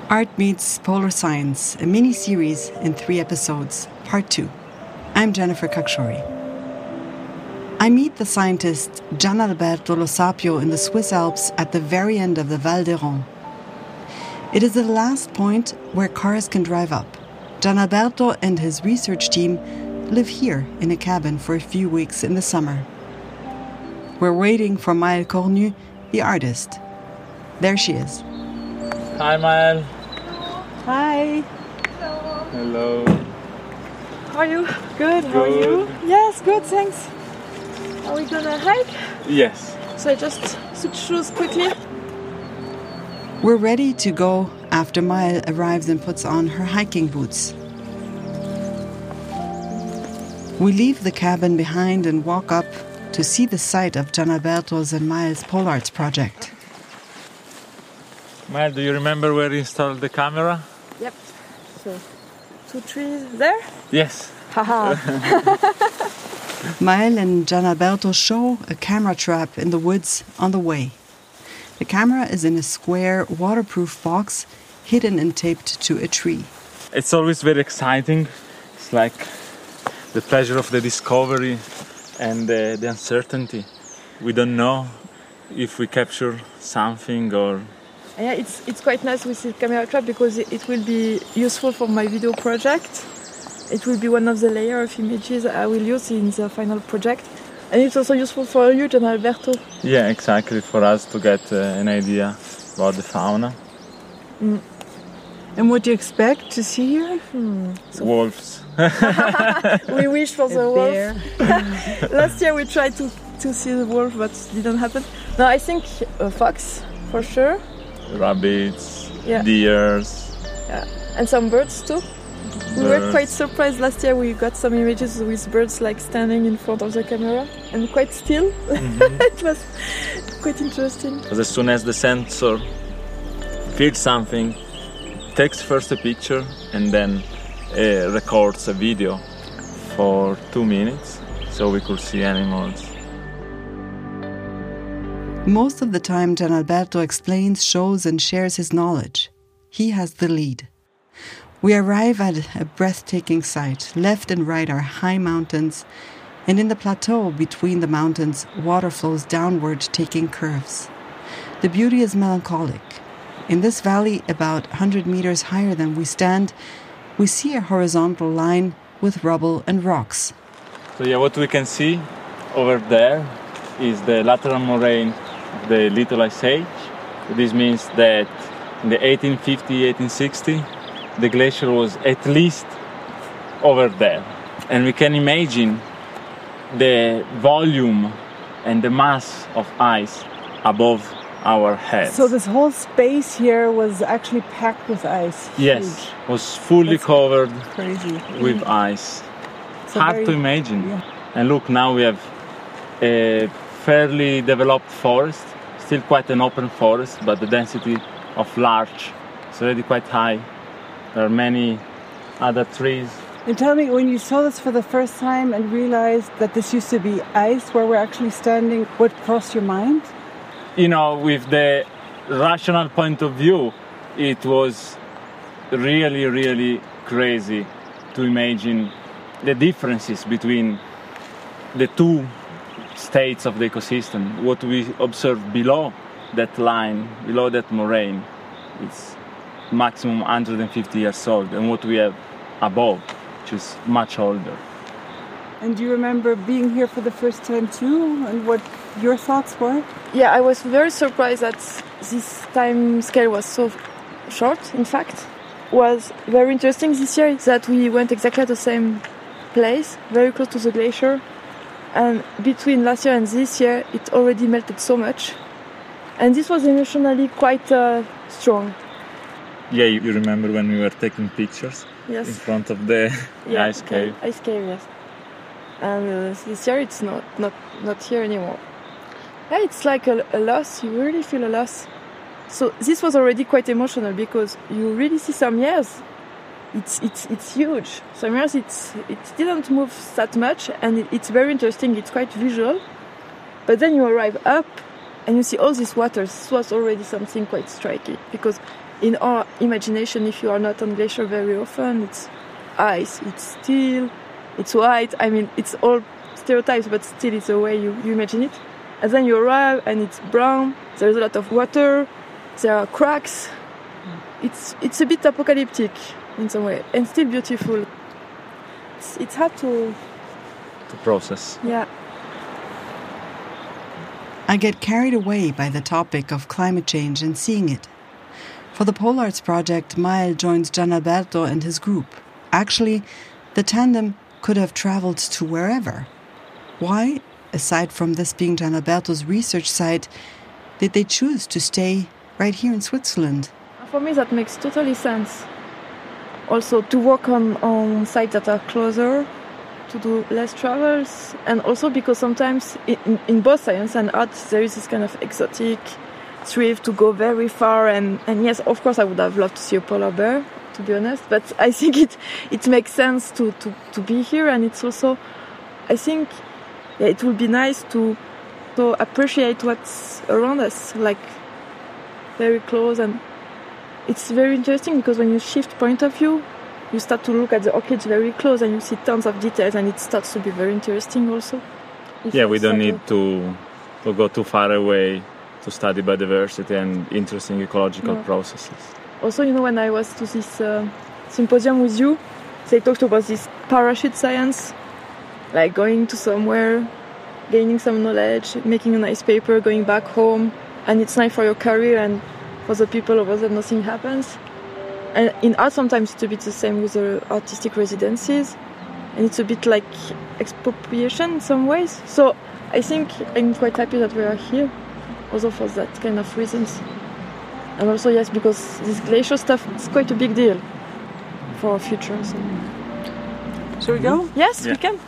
Art Meets Polar Science, a mini-series in 3 episodes, Part 2. I'm Jennifer Kakshori. I meet the scientist Gianalberto Lo Sapio in the Swiss Alps at the very end of the Val d'Hérens. It is the last point where cars can drive up. Gianalberto and his research team live here in a cabin for a few weeks in the summer. We're waiting for Maëlle Cornu, the artist. There she is. Hi, Maëlle. Hi. Hello. How are you? Good. How are you? Yes, good, thanks. Are we gonna hike? Yes. So I just switch shoes quickly. We're ready to go after Maëlle arrives and puts on her hiking boots. We leave the cabin behind and walk up to see the site of Gianalberto's and Maëlle's pole arts project. Maëlle, do you remember where you installed the camera? Yep. So, 2 trees there? Yes. Haha. Maëlle and Gianalberto show a camera trap in the woods on the way. The camera is in a square, waterproof box, hidden and taped to a tree. It's always very exciting. It's like the pleasure of the discovery and the uncertainty. We don't know if we capture something or... Yeah, it's quite nice with the camera trap because it will be useful for my video project. It will be one of the layers of images I will use in the final project. And it's also useful for you, Gianalberto. Yeah, exactly, for us to get an idea about the fauna. Mm. And what do you expect to see here? Wolves. We wish for the wolf. Last year we tried to see the wolf, but it didn't happen. No, I think a fox, for sure. Rabbits, yeah. Deers. Yeah, and some birds too. We were quite surprised last year. We got some images with birds like standing in front of the camera and quite still. Mm-hmm. It was quite interesting. Because as soon as the sensor feels something, takes first a picture and then records a video for 2 minutes so we could see animals. Most of the time, Gianalberto explains, shows and shares his knowledge. He has the lead. We arrive at a breathtaking site. Left and right are high mountains, and in the plateau between the mountains, water flows downward, taking curves. The beauty is melancholic. In this valley, about 100 meters higher than we stand, we see a horizontal line with rubble and rocks. So yeah, what we can see over there is the lateral moraine of the Little Ice Age. This means that in the 1850, 1860, the glacier was at least over there. And we can imagine the volume and the mass of ice above our heads. So this whole space here was actually packed with ice. Yes, huge. Was fully covered crazy. with ice. So hard to imagine. Yeah. And look, now we have a fairly developed forest, still quite an open forest, but the density of larch is already quite high. There are many other trees. And tell me, when you saw this for the first time and realized that this used to be ice where we're actually standing, what crossed your mind? You know, with the rational point of view, it was really, really crazy to imagine the differences between the two states of the ecosystem. What we observe below that line, below that moraine, it's maximum 150 years old, and what we have above, which is much older. And do you remember being here for the first time too, and what your thoughts were? Yeah, I was very surprised that this time scale was so short. In fact, was very interesting this year is that we went exactly at the same place, very close to the glacier, and between last year and this year, it already melted so much, and this was emotionally quite strong. Yeah, you remember when we were taking pictures in front of the ice cave? Ice cave, yes. And this year it's not here anymore. Yeah, it's like a loss. You really feel a loss. So this was already quite emotional because you really see some years. It's huge. Some years it didn't move that much, and it's very interesting. It's quite visual. But then you arrive up and you see all this water. This was already something quite striking because in our imagination, if you are not on glacier very often, it's ice, it's steel, it's white. I mean, it's all stereotypes, but still it's the way you imagine it. And then you arrive and it's brown, there's a lot of water, there are cracks. It's a bit apocalyptic in some way, and still beautiful. It's hard to process. Yeah. I get carried away by the topic of climate change and seeing it. For the Polarts project, Mael joins Gianalberto and his group. Actually, the tandem could have traveled to wherever. Why, aside from this being Gianalberto's research site, did they choose to stay right here in Switzerland? For me, that makes totally sense. Also, to work on sites that are closer, to do less travels, and also because sometimes in both science and art there is this kind of exotic thrift to go very far, and yes, of course I would have loved to see a polar bear, to be honest, but I think it makes sense to be here, and it's also, I think, it would be nice to appreciate what's around us, like very close. And it's very interesting because when you shift point of view, you start to look at the orchids very close and you see tons of details, and it starts to be very interesting also. Yeah, we don't need to go too far away to study biodiversity and interesting ecological processes. Also, when I was to this symposium with you, they talked about this parachute science, like going to somewhere, gaining some knowledge, making a nice paper, going back home, and it's nice for your career, and for the people over there nothing happens. And in art sometimes it's a bit the same with the artistic residencies, and it's a bit like expropriation in some ways. So I think I'm quite happy that we are here, also for that kind of reasons. And also, yes, because this glacier stuff is quite a big deal for our future. So. Shall we go? Yes, we can.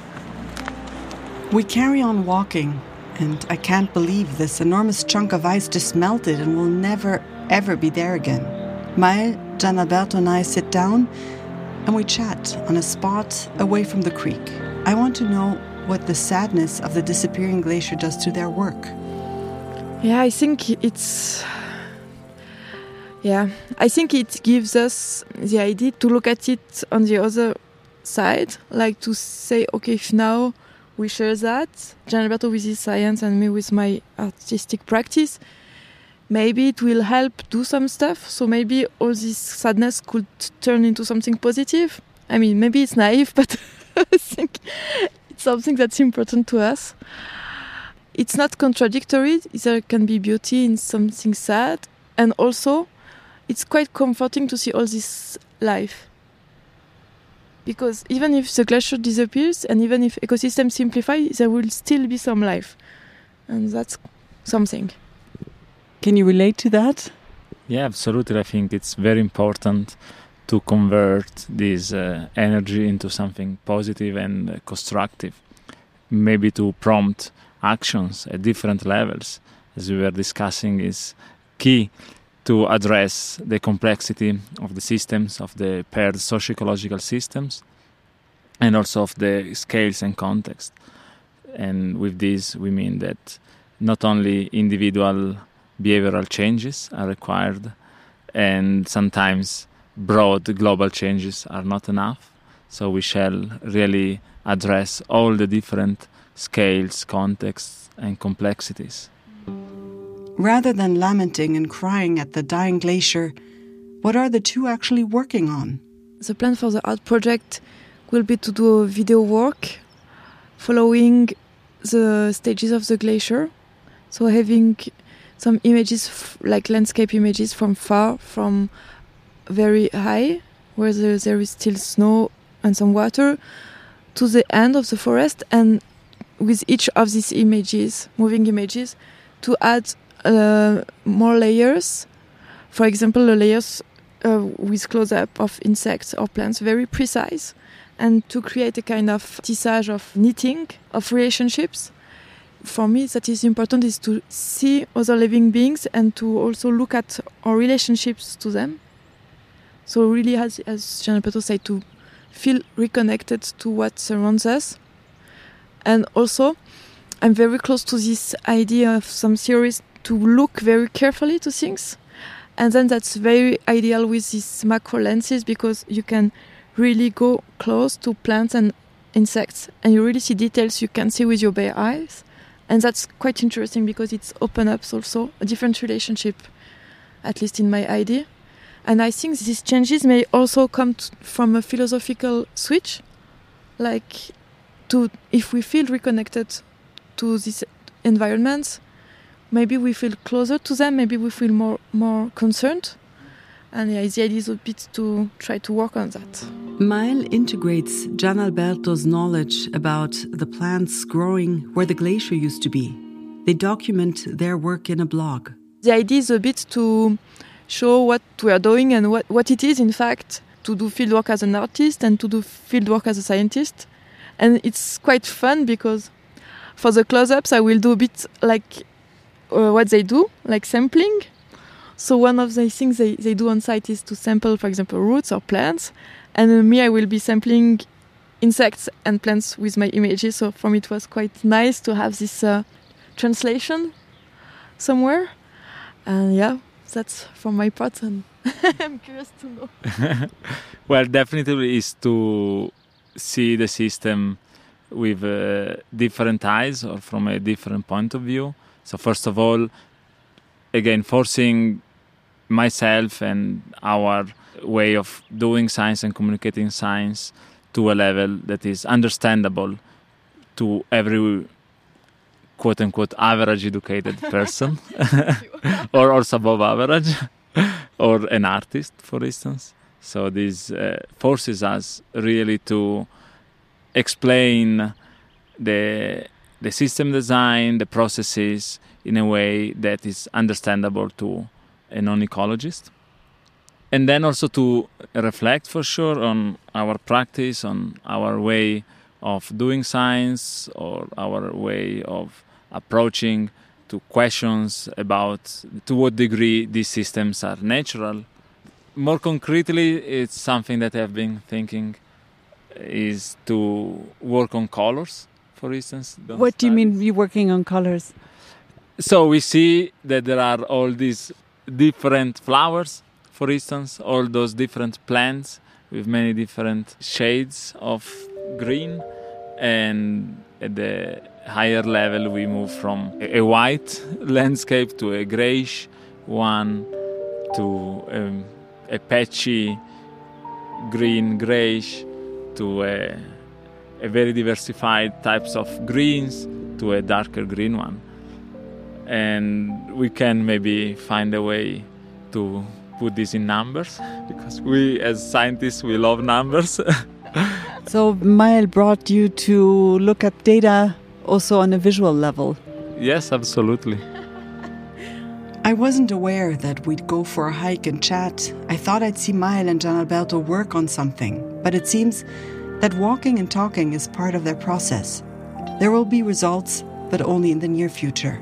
We carry on walking, and I can't believe this enormous chunk of ice just melted and will never, ever be there again. Mael, Gianalberto and I sit down and we chat on a spot away from the creek. I want to know what the sadness of the disappearing glacier does to their work. Yeah, I think it gives us the idea to look at it on the other side, like to say, okay, if now we share that, Gianalberto with his science and me with my artistic practice, maybe it will help do some stuff. So maybe all this sadness could turn into something positive. I mean, maybe it's naive, but I think it's something that's important to us. It's not contradictory. There can be beauty in something sad. And also, it's quite comforting to see all this life. Because even if the glacier disappears and even if ecosystems simplify, there will still be some life. And that's something. Can you relate to that? Yeah, absolutely. I think it's very important to convert this energy into something positive and constructive. Maybe to prompt actions at different levels, as we were discussing, is key to address the complexity of the systems, of the paired socio-ecological systems, and also of the scales and context. And with this, we mean that not only individual behavioral changes are required, and sometimes broad global changes are not enough. So we shall really address all the different scales, contexts, and complexities. Rather than lamenting and crying at the dying glacier, what are the two actually working on? The plan for the art project will be to do a video work following the stages of the glacier. So having some images, like landscape images from far, from very high, where there is still snow and some water, to the end of the forest, and with each of these images, moving images, to add more layers. For example, the layers with close-up of insects or plants, very precise, and to create a kind of tissage of knitting, of relationships. For me, that is important, is to see other living beings and to also look at our relationships to them. So really, as Gianalberto said, to feel reconnected to what surrounds us. And also, I'm very close to this idea of some theorists to look very carefully to things And then that's very ideal with these macro lenses because you can really go close to plants and insects and you really see details you can see with your bare eyes. And that's quite interesting because it's open up also a different relationship, at least in my idea. And I think these changes may also come from a philosophical switch, like if we feel reconnected to these environments, maybe we feel closer to them, maybe we feel more concerned. And the idea is a bit to try to work on that. Maëlle integrates Gianalberto's knowledge about the plants growing where the glacier used to be. They document their work in a blog. The idea is a bit to show what we are doing and what it is, in fact, to do fieldwork as an artist and to do fieldwork as a scientist. And it's quite fun because for the close-ups, I will do a bit like what they do, like sampling. So one of the things they do on site is to sample, for example, roots or plants. And me, I will be sampling insects and plants with my images. So for me, it was quite nice to have this translation somewhere. And yeah, that's for my part. And I'm curious to know. Well, definitely is to see the system with different eyes or from a different point of view. So first of all, again, forcing myself and our way of doing science and communicating science to a level that is understandable to every quote-unquote average educated person or above average or an artist, for instance. So this forces us really to explain the system design, the processes in a way that is understandable to a non-ecologist. And then also to reflect for sure on our practice, on our way of doing science or our way of approaching to questions about to what degree these systems are natural. More concretely, it's something that I've been thinking is to work on colors, for instance. What do you mean you're working on colors? So we see that there are all these different flowers, for instance, all those different plants with many different shades of green. And at the higher level, we move from a white landscape to a grayish one to a patchy green grayish to a very diversified types of greens to a darker green one. And we can maybe find a way to put this in numbers because we as scientists, we love numbers. So Maëlle brought you to look at data also on a visual level. Yes, absolutely. I wasn't aware that we'd go for a hike and chat. I thought I'd see Maëlle and Gianalberto work on something, but it seems that walking and talking is part of their process. There will be results, but only in the near future.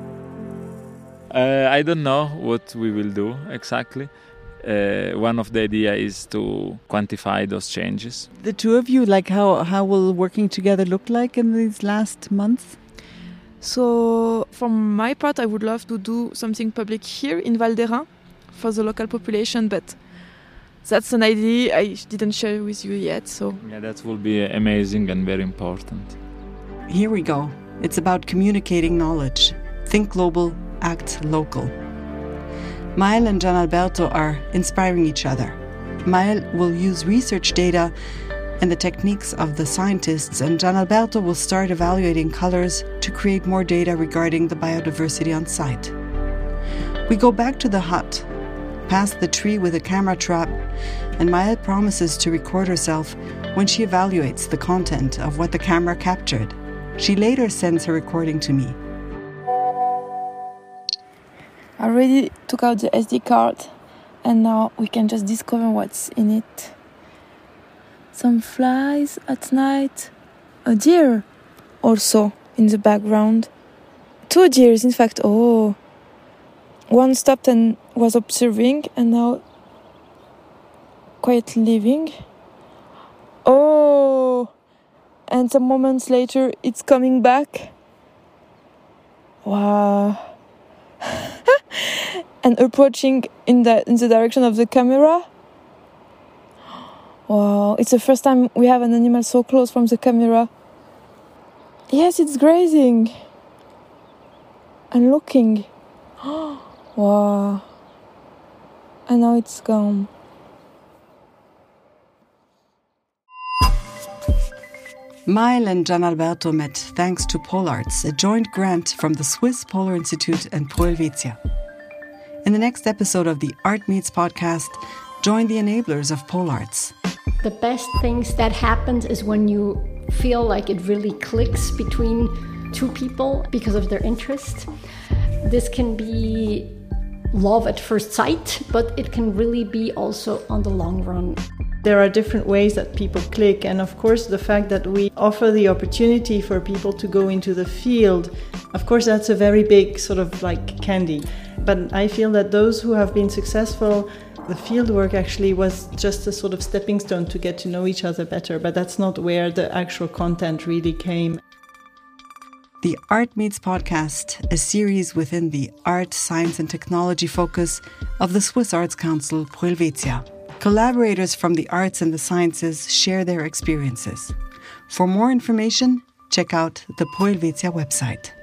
I don't know what we will do exactly. One of the idea is to quantify those changes. The two of you, like how will working together look like in these last months? So for my part, I would love to do something public here in Val d'Hérens for the local population, but that's an idea I didn't share with you yet. So yeah, that will be amazing and very important. Here we go. It's about communicating knowledge. Think global, act local. Maëlle and Gianalberto are inspiring each other. Maëlle will use research data and the techniques of the scientists, and Gianalberto will start evaluating colors to create more data regarding the biodiversity on site. We go back to the hut, past the tree with a camera trap, and Maëlle promises to record herself when she evaluates the content of what the camera captured. She later sends her recording to me. I already took out the SD card and now we can just discover what's in it. Some flies at night, a deer also in the background. 2 deers, in fact. Oh, one stopped and was observing and now quietly leaving. Oh, and some moments later it's coming back. Wow. and approaching in the direction of the camera. Wow, it's the first time we have an animal so close from the camera. Yes, it's grazing. And looking. Wow. And now it's gone. Mile and Gianalberto met thanks to PolArts, a joint grant from the Swiss Polar Institute and Pro Helvetia. In the next episode of the Art Meets podcast, join the enablers of PolArts. The best things that happens is when you feel like it really clicks between two people because of their interest. This can be love at first sight, but it can really be also on the long run. There are different ways that people click, and of course the fact that we offer the opportunity for people to go into the field, of course that's a very big sort of like candy. But I feel that those who have been successful, the field work actually was just a sort of stepping stone to get to know each other better, but that's not where the actual content really came. The Art Meets podcast, a series within the art, science and technology focus of the Swiss Arts Council Pro Helvetia. Collaborators from the arts and the sciences share their experiences. For more information, check out the Pro Helvetia website.